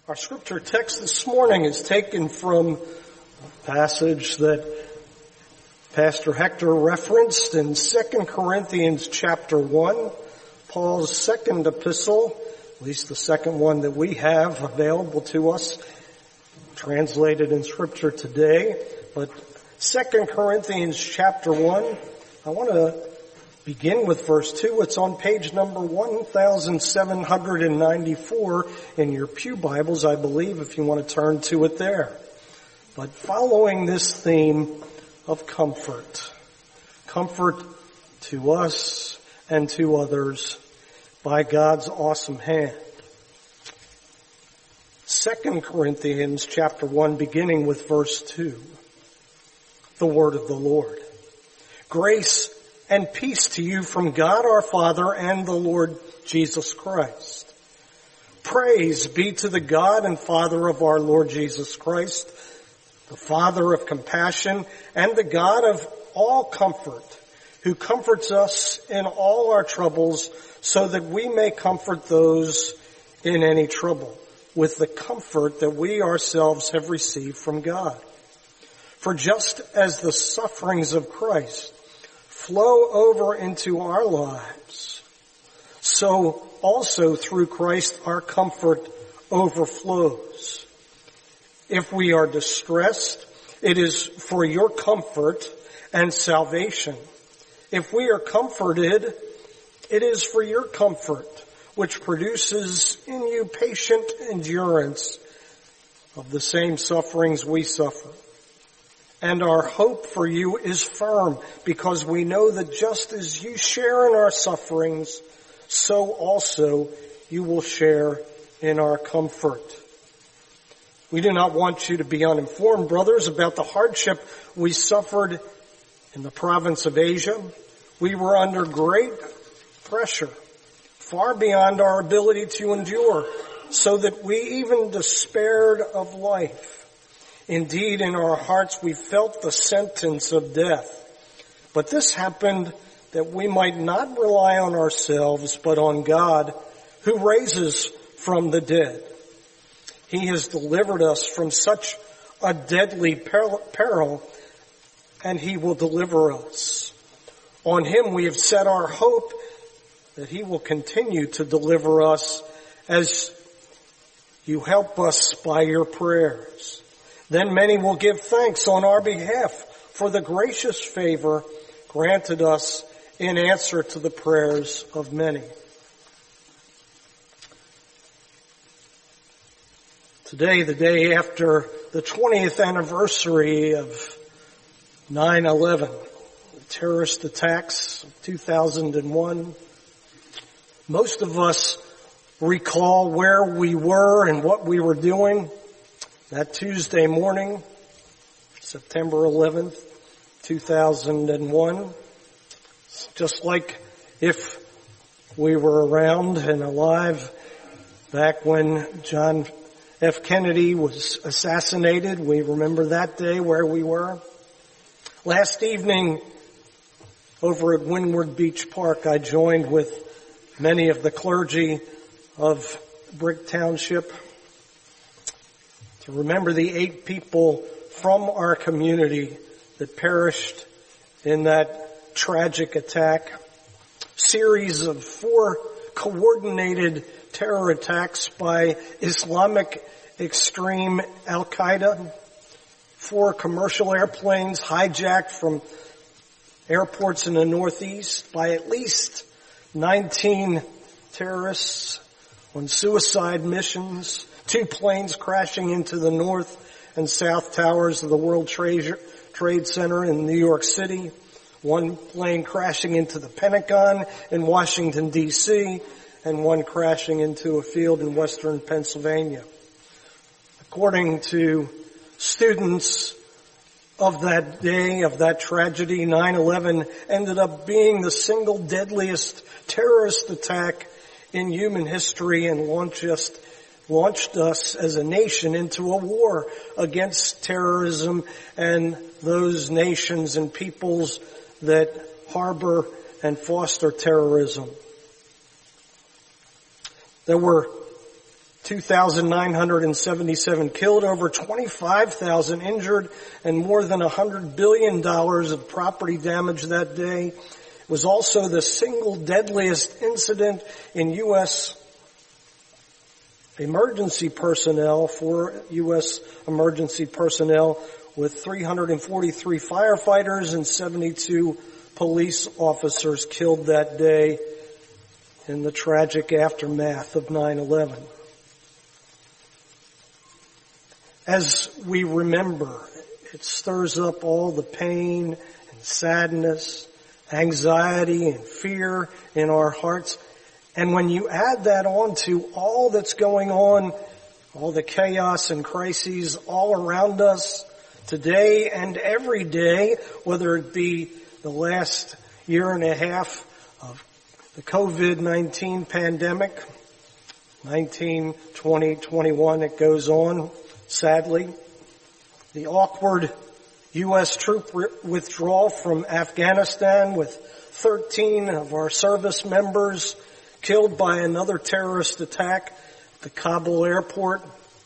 Our scripture text this morning is taken from a passage that Pastor Hector referenced in 2 Corinthians chapter 1, Paul's second epistle, at least the second one that we have available to us, translated in scripture today. But 2 Corinthians chapter 1, I want to begin with verse 2. It's on page number 1794 in your pew Bibles, I believe, if you want to turn to it there. But following this theme of comfort to us and to others by God's awesome hand. 2 Corinthians chapter 1, beginning with verse 2. The word of the Lord. Grace and peace to you from God our Father and the Lord Jesus Christ. Praise be to the God and Father of our Lord Jesus Christ, the Father of compassion and the God of all comfort, who comforts us in all our troubles so that we may comfort those in any trouble with the comfort that we ourselves have received from God. For just as the sufferings of Christ flow over into our lives, so also through Christ our comfort overflows. If we are distressed, it is for your comfort and salvation. If we are comforted, it is for your comfort, which produces in you patient endurance of the same sufferings we suffer. And our hope for you is firm, because we know that just as you share in our sufferings, so also you will share in our comfort. We do not want you to be uninformed, brothers, about the hardship we suffered in the province of Asia. We were under great pressure, far beyond our ability to endure, so that we even despaired of life. Indeed, in our hearts we felt the sentence of death. But this happened that we might not rely on ourselves, but on God, who raises from the dead. He has delivered us from such a deadly peril, and He will deliver us. On Him we have set our hope that He will continue to deliver us as you help us by your prayers. Then many will give thanks on our behalf for the gracious favor granted us in answer to the prayers of many. Today, the day after the 20th anniversary of 9/11, the terrorist attacks of 2001, most of us recall where we were and what we were doing that Tuesday morning, September 11th, 2001. It's just like if we were around and alive back when John F. Kennedy was assassinated. We remember that day where we were. Last evening, over at Windward Beach Park, I joined with many of the clergy of Brick Township to remember the 8 people from our community that perished in that tragic attack. Series of 4 coordinated terror attacks by Islamic extreme Al-Qaeda. 4 commercial airplanes hijacked from airports in the Northeast by at least 19 terrorists on suicide missions. 2 planes crashing into the north and south towers of the World Trade Center in New York City. 1 plane crashing into the Pentagon in Washington, D.C., and 1 crashing into a field in western Pennsylvania. According to students of that day, of that tragedy, 9/11 ended up being the single deadliest terrorist attack in human history and launched us as a nation into a war against terrorism and those nations and peoples that harbor and foster terrorism. There were 2,977 killed, over 25,000 injured, and more than $100 billion of property damage that day. It was also the single deadliest incident in U.S. emergency personnel, with 343 firefighters and 72 police officers killed that day in the tragic aftermath of 9/11. As we remember, it stirs up all the pain and sadness, anxiety and fear in our hearts. And when you add that on to all that's going on, all the chaos and crises all around us today and every day, whether it be the last year and a half of the COVID-19 pandemic, 19, 20, 21, it goes on, sadly. The awkward U.S. troop withdrawal from Afghanistan with 13 of our service members killed by another terrorist attack at the Kabul airport.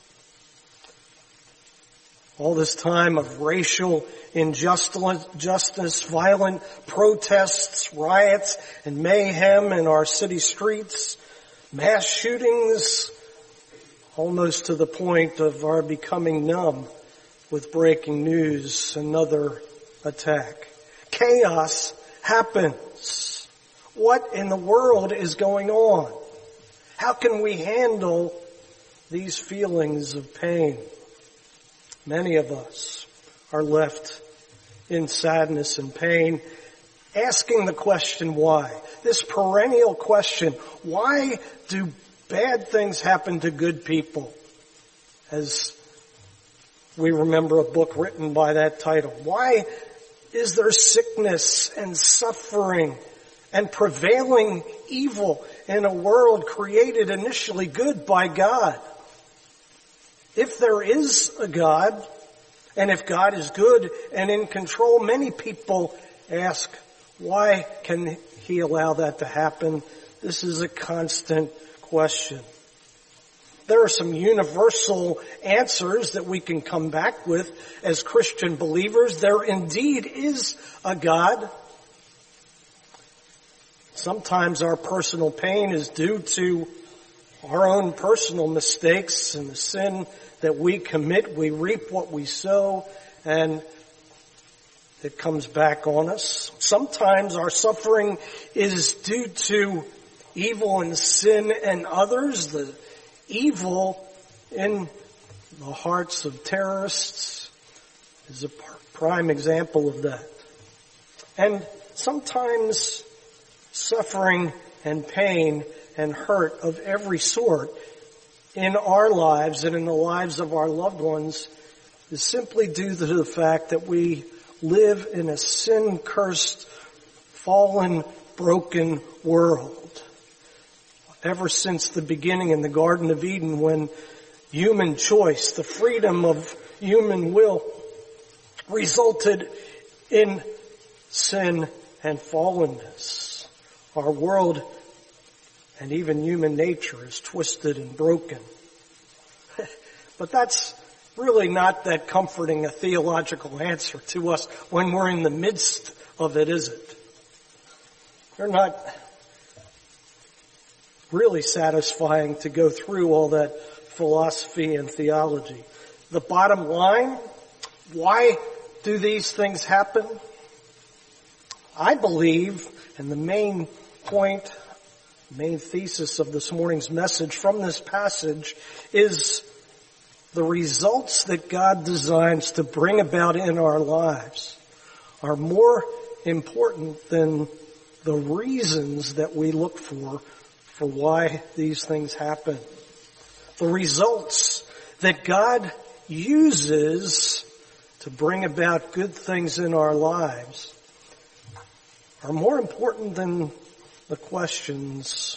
All this time of racial injustice, violent protests, riots, and mayhem in our city streets, mass shootings, almost to the point of our becoming numb with breaking news, another attack. Chaos happens. What in the world is going on? How can we handle these feelings of pain? Many of us are left in sadness and pain, asking the question why. This perennial question, why do bad things happen to good people? As we remember a book written by that title. Why is there sickness and suffering and prevailing evil in a world created initially good by God? If there is a God, and if God is good and in control, many people ask, why can He allow that to happen? This is a constant question. There are some universal answers that we can come back with as Christian believers. There indeed is a God. Sometimes our personal pain is due to our own personal mistakes and the sin that we commit. We reap what we sow, and it comes back on us. Sometimes our suffering is due to evil and sin in others, the evil in the hearts of terrorists is a prime example of that. And sometimes suffering and pain and hurt of every sort in our lives and in the lives of our loved ones is simply due to the fact that we live in a sin-cursed, fallen, broken world. Ever since the beginning in the Garden of Eden, when human choice, the freedom of human will, resulted in sin and fallenness, our world and even human nature is twisted and broken. But that's really not that comforting a theological answer to us when we're in the midst of it, is it? They're not really satisfying to go through all that philosophy and theology. The bottom line, why do these things happen? I believe, and the main point, main thesis of this morning's message from this passage is the results that God designs to bring about in our lives are more important than the reasons that we look for why these things happen. The results that God uses to bring about good things in our lives are more important than the questions,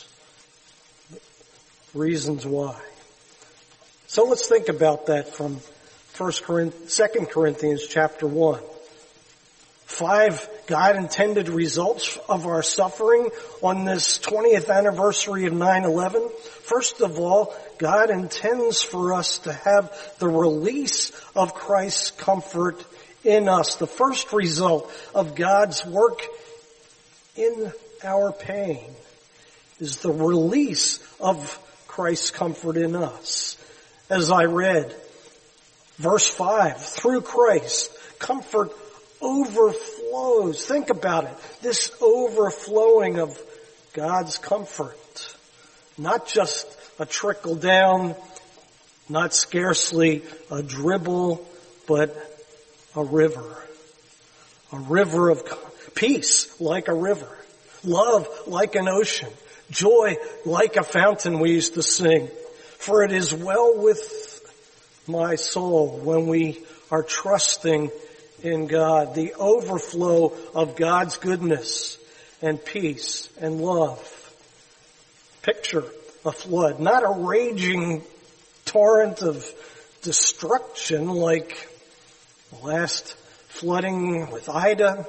reasons why. So let's think about that from 2 Corinthians chapter 1. 5 God-intended results of our suffering on this 20th anniversary of 9/11. First of all, God intends for us to have the release of Christ's comfort in us. The first result of God's work in our pain is the release of Christ's comfort in us. As I read, verse 5, through Christ, comfort overflows. Think about it. This overflowing of God's comfort. Not just a trickle down, not scarcely a dribble, but a river. A river of peace like a river. Love like an ocean. Joy like a fountain, we used to sing. For it is well with my soul when we are trusting in God. The overflow of God's goodness and peace and love. Picture a flood, not a raging torrent of destruction like the last flooding with Ida,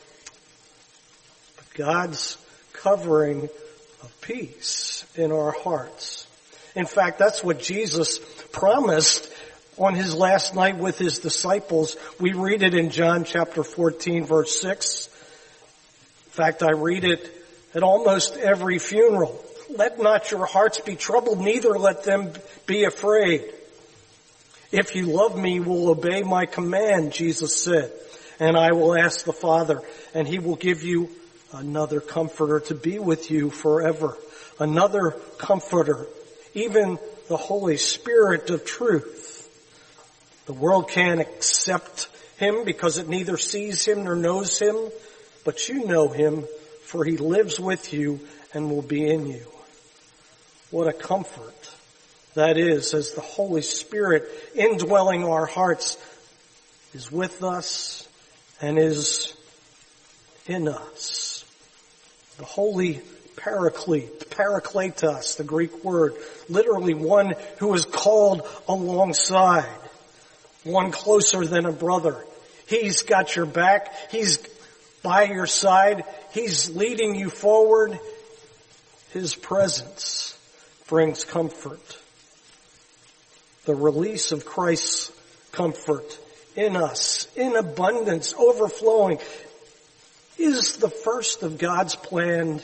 but God's covering of peace in our hearts. In fact, that's what Jesus promised on his last night with his disciples. We read it in John chapter 14, verse 6. In fact, I read it at almost every funeral. Let not your hearts be troubled, neither let them be afraid. If you love me, you will obey my command, Jesus said, and I will ask the Father, and he will give you another comforter to be with you forever. Another comforter, even the Holy Spirit of truth. The world can't accept him because it neither sees him nor knows him, but you know him, for he lives with you and will be in you. What a comfort that is, as the Holy Spirit indwelling our hearts is with us and is in us. The Holy Paraclete, parakletos, the Greek word, literally one who is called alongside, one closer than a brother. He's got your back. He's by your side. He's leading you forward. His presence brings comfort. The release of Christ's comfort in us, in abundance, overflowing, is the first of God's planned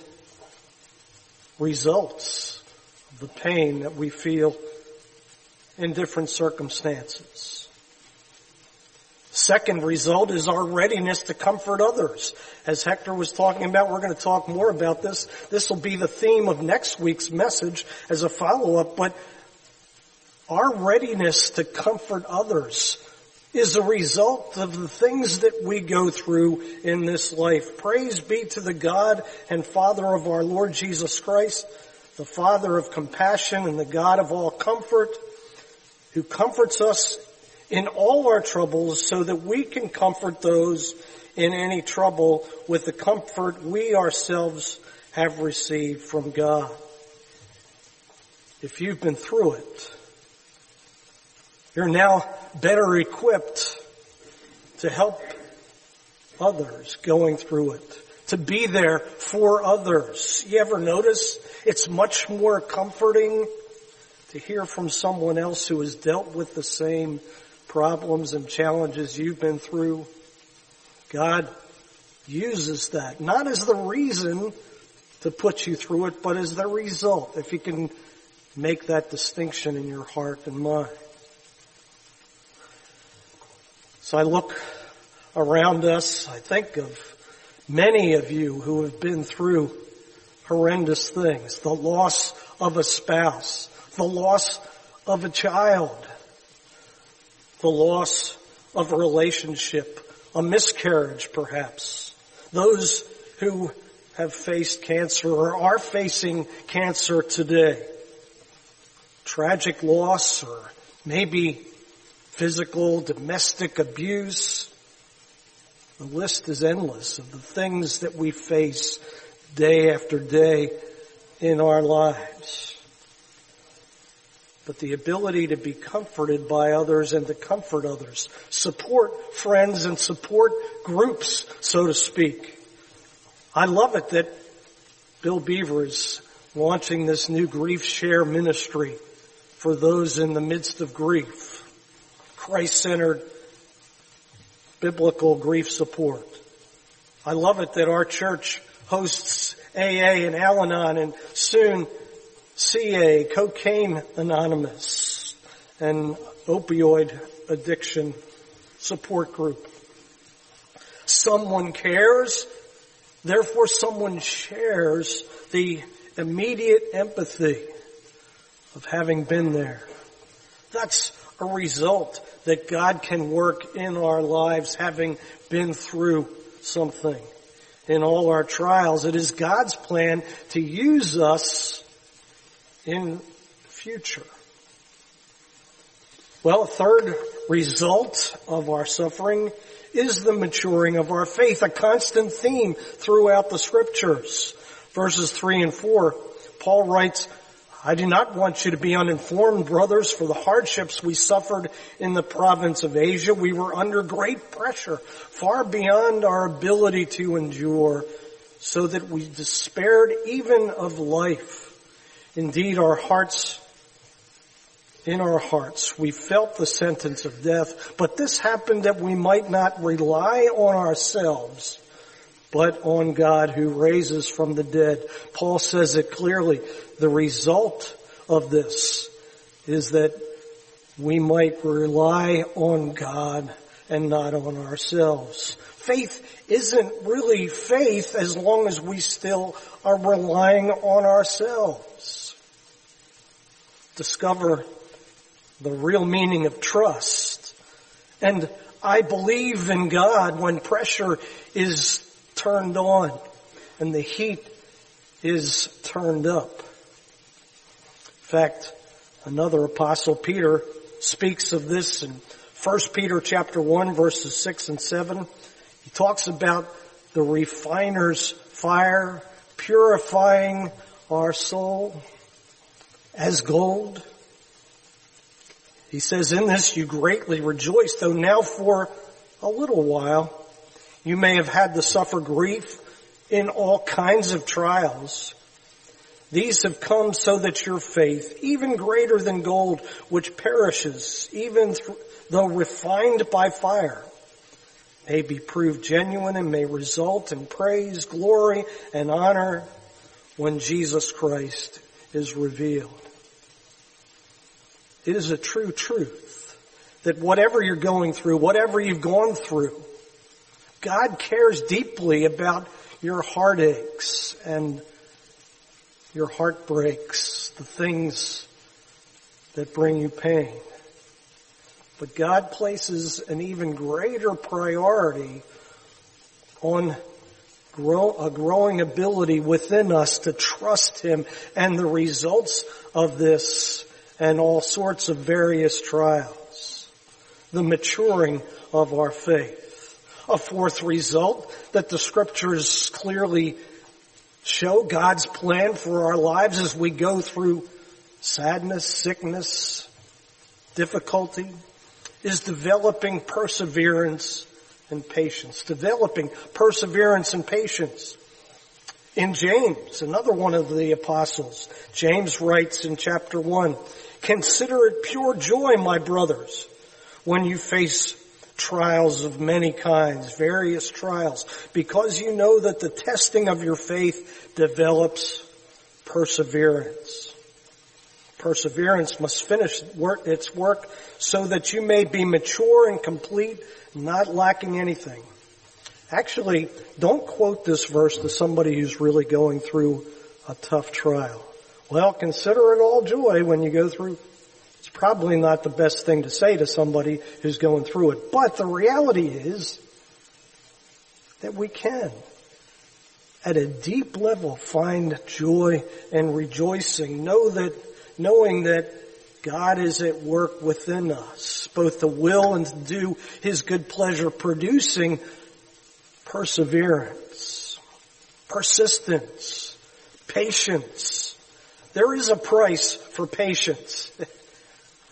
results of the pain that we feel in different circumstances. Second result is our readiness to comfort others. As Hector was talking about, we're going to talk more about this. This will be the theme of next week's message as a follow-up, but our readiness to comfort others is a result of the things that we go through in this life. Praise be to the God and Father of our Lord Jesus Christ, the Father of compassion and the God of all comfort, who comforts us in all our troubles so that we can comfort those in any trouble with the comfort we ourselves have received from God. If you've been through it, you're now better equipped to help others going through it, to be there for others. You ever notice it's much more comforting to hear from someone else who has dealt with the same problems and challenges you've been through? God uses that, not as the reason to put you through it, but as the result, if you can make that distinction in your heart and mind. So I look around us, I think of many of you who have been through horrendous things. The loss of a spouse, the loss of a child, the loss of a relationship, a miscarriage perhaps. Those who have faced cancer or are facing cancer today. Tragic loss or maybe physical, domestic abuse. The list is endless of the things that we face day after day in our lives. but the ability to be comforted by others and to comfort others. Support friends and support groups, so to speak. I love it that Bill Beaver is launching this new Grief Share ministry for those in the midst of grief. Christ-centered biblical grief support. I love it that our church hosts AA and Al-Anon and soon CA, Cocaine Anonymous, and opioid addiction support group. Someone cares, therefore someone shares the immediate empathy of having been there. That's a result that God can work in our lives having been through something. In all our trials, it is God's plan to use us in future. Well, a third result of our suffering is the maturing of our faith, a constant theme throughout the scriptures. Verses 3 and 4, Paul writes, I do not want you to be uninformed, brothers, for the hardships we suffered in the province of Asia. We were under great pressure, far beyond our ability to endure, so that we despaired even of life. Indeed, in our hearts, we felt the sentence of death. But this happened that we might not rely on ourselves, but on God who raises from the dead. Paul says it clearly. The result of this is that we might rely on God and not on ourselves. Faith isn't really faith as long as we still are relying on ourselves. Discover the real meaning of trust. And I believe in God when pressure is turned on and the heat is turned up. In fact, another apostle, Peter, speaks of this in 1 Peter chapter 1 verses 6 and 7. He talks about the refiner's fire purifying our soul as gold. He says, in this you greatly rejoice, though now for a little while you may have had to suffer grief in all kinds of trials. These have come so that your faith, even greater than gold, which perishes, even though refined by fire, may be proved genuine and may result in praise, glory, and honor when Jesus Christ is revealed. It is a true truth that whatever you're going through, whatever you've gone through, God cares deeply about your heartaches and your heartbreaks, the things that bring you pain. But God places an even greater priority on a growing ability within us to trust Him and the results of this and all sorts of various trials. The maturing of our faith. A fourth result that the scriptures clearly show God's plan for our lives as we go through sadness, sickness, difficulty, is developing perseverance and patience. Developing perseverance and patience. In James, another one of the apostles, James writes in chapter 1, consider it pure joy, my brothers, when you face trials of many kinds, various trials, because you know that the testing of your faith develops perseverance. Perseverance must finish its work so that you may be mature and complete, not lacking anything. Actually, don't quote this verse to somebody who's really going through a tough trial. Well, consider it all joy when you go through. It's probably not the best thing to say to somebody who's going through it. But the reality is that we can, at a deep level, find joy and rejoicing. Knowing that God is at work within us, both to will and to do His good pleasure, producing perseverance, persistence, patience. There is a price for patience.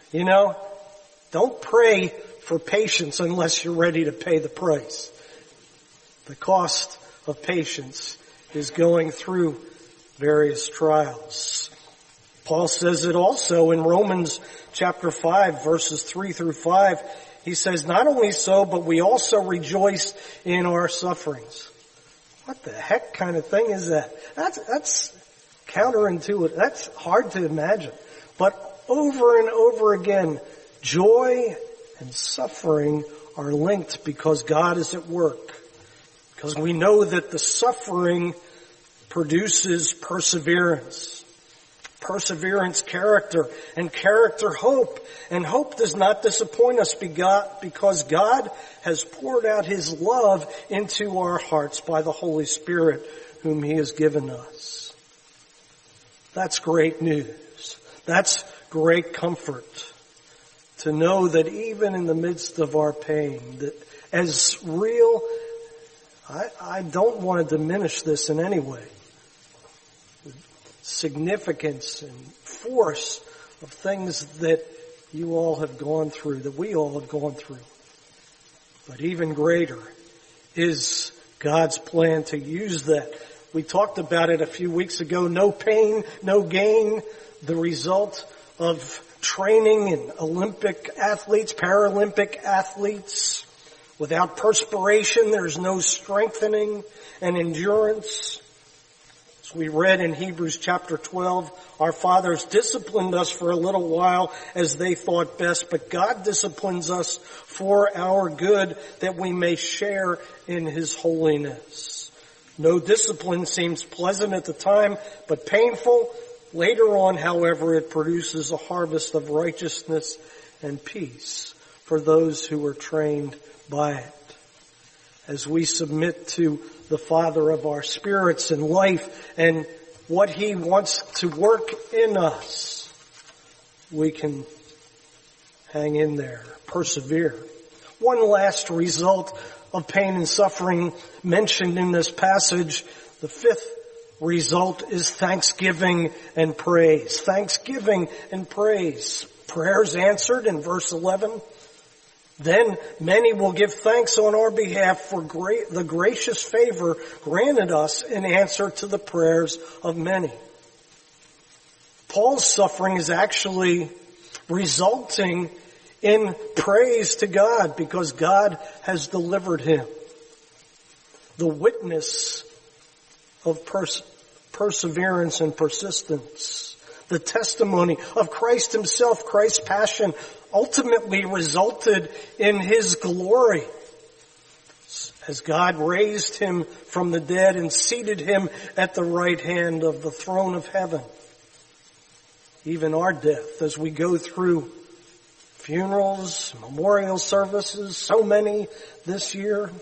You know, don't pray for patience unless you're ready to pay the price. The cost of patience is going through various trials. Paul says it also in Romans chapter 5, verses 3 through 5. He says, not only so, but we also rejoice in our sufferings. What the heck kind of thing is that? That's counterintuitive. That's hard to imagine. But over and over again, joy and suffering are linked because God is at work. Because we know that the suffering produces perseverance. Perseverance, character, and character, hope. And hope does not disappoint us because God has poured out His love into our hearts by the Holy Spirit whom He has given us. That's great news. That's great comfort to know that even in the midst of our pain, that as real, I don't want to diminish this in any way. Significance and force of things that you all have gone through, that we all have gone through. But even greater is God's plan to use that. We talked about it a few weeks ago. No pain, no gain. The result of training in Olympic athletes, Paralympic athletes. Without perspiration, there's no strengthening and endurance. We read in Hebrews chapter 12, our fathers disciplined us for a little while as they thought best, but God disciplines us for our good that we may share in His holiness. No discipline seems pleasant at the time, but painful. Later on, however, it produces a harvest of righteousness and peace for those who are trained by it. As we submit to the Father of our spirits and life and what He wants to work in us, we can hang in there, persevere. One last result of pain and suffering mentioned in this passage, the fifth result is thanksgiving and praise. Thanksgiving and praise. Prayers answered in verse 11. Then many will give thanks on our behalf for the gracious favor granted us in answer to the prayers of many. Paul's suffering is actually resulting in praise to God because God has delivered him. The witness of perseverance and persistence. The testimony of Christ Himself, Christ's passion, ultimately resulted in His glory as God raised Him from the dead and seated Him at the right hand of the throne of heaven. Even our death, as we go through funerals, memorial services, so many this year,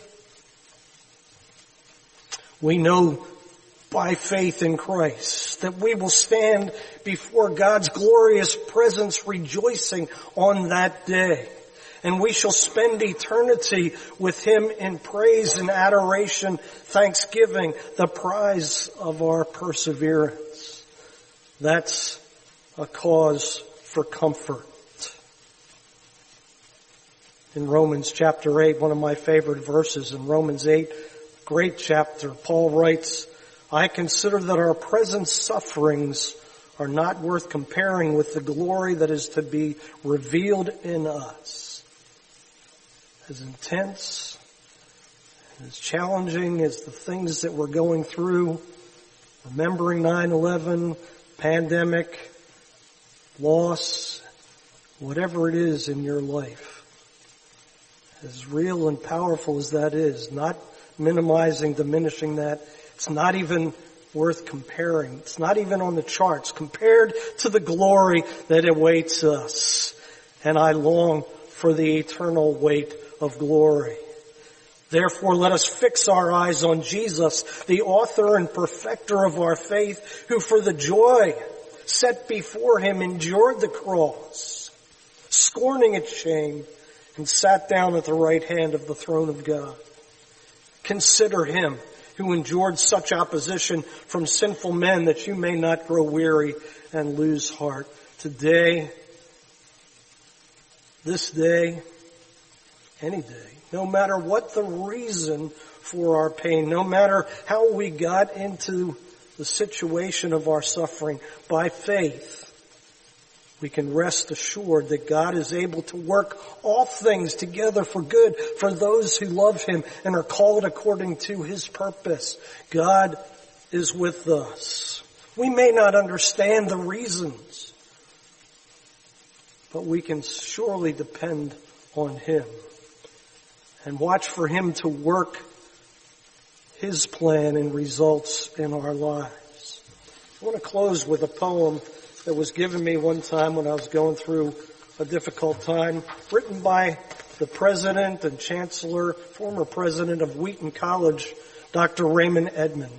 we know by faith in Christ that we will stand before God's glorious presence rejoicing on that day. And we shall spend eternity with Him in praise and adoration, thanksgiving, the prize of our perseverance. That's a cause for comfort. In Romans chapter 8, one of my favorite verses in Romans 8, great chapter, Paul writes, I consider that our present sufferings are not worth comparing with the glory that is to be revealed in us. As intense, as challenging as the things that we're going through, remembering 9/11, pandemic, loss, whatever it is in your life, as real and powerful as that is, not minimizing, diminishing that, it's not even worth comparing. It's not even on the charts compared to the glory that awaits us. And I long for the eternal weight of glory. Therefore, let us fix our eyes on Jesus, the author and perfecter of our faith, who for the joy set before Him endured the cross, scorning its shame, and sat down at the right hand of the throne of God. Consider Him who endured such opposition from sinful men that you may not grow weary and lose heart. Today, this day, any day, no matter what the reason for our pain, no matter how we got into the situation of our suffering, by faith, we can rest assured that God is able to work all things together for good for those who love Him and are called according to His purpose. God is with us. We may not understand the reasons, but we can surely depend on Him and watch for Him to work His plan and results in our lives. I want to close with a poem that was given me one time when I was going through a difficult time, written by the president and chancellor, former president of Wheaton College, Dr. Raymond Edman.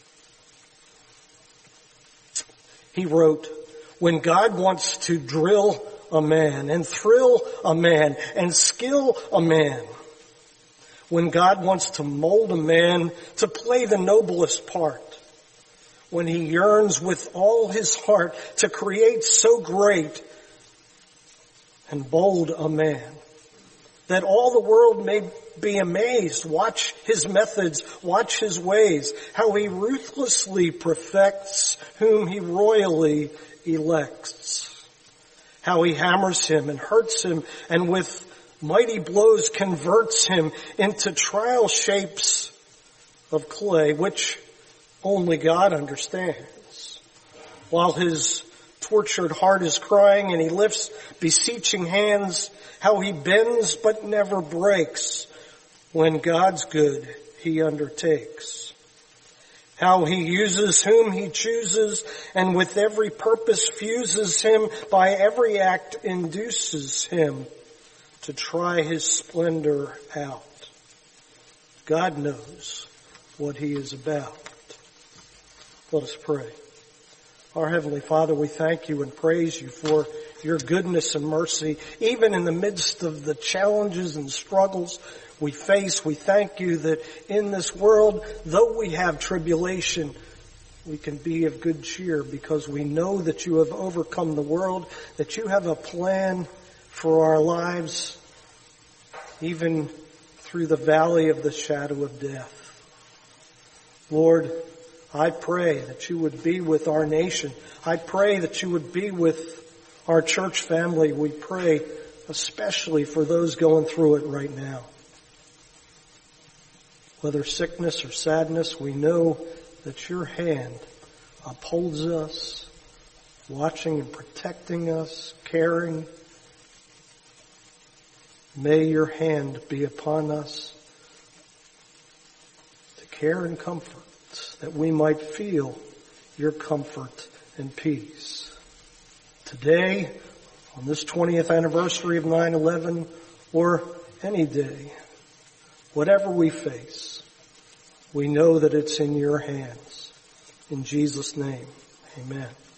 He wrote, "When God wants to drill a man and thrill a man and skill a man, when God wants to mold a man to play the noblest part, when He yearns with all His heart to create so great and bold a man, that all the world may be amazed, watch His methods, watch His ways, how He ruthlessly perfects whom He royally elects, how He hammers him and hurts him and with mighty blows converts him into trial shapes of clay, which only God understands. While his tortured heart is crying and he lifts beseeching hands, how he bends but never breaks when God's good He undertakes. How He uses whom He chooses and with every purpose fuses him, by every act induces him to try His splendor out. God knows what He is about." Let us pray. Our Heavenly Father, we thank You and praise You for Your goodness and mercy. Even in the midst of the challenges and struggles we face, we thank You that in this world, though we have tribulation, we can be of good cheer because we know that You have overcome the world, that You have a plan for our lives, even through the valley of the shadow of death. Lord, I pray that You would be with our nation. I pray that You would be with our church family. We pray especially for those going through it right now. Whether sickness or sadness, we know that Your hand upholds us, watching and protecting us, caring. May Your hand be upon us to care and comfort, that we might feel Your comfort and peace. Today, on this 20th anniversary of 9/11, or any day, whatever we face, we know that it's in Your hands. In Jesus' name, amen.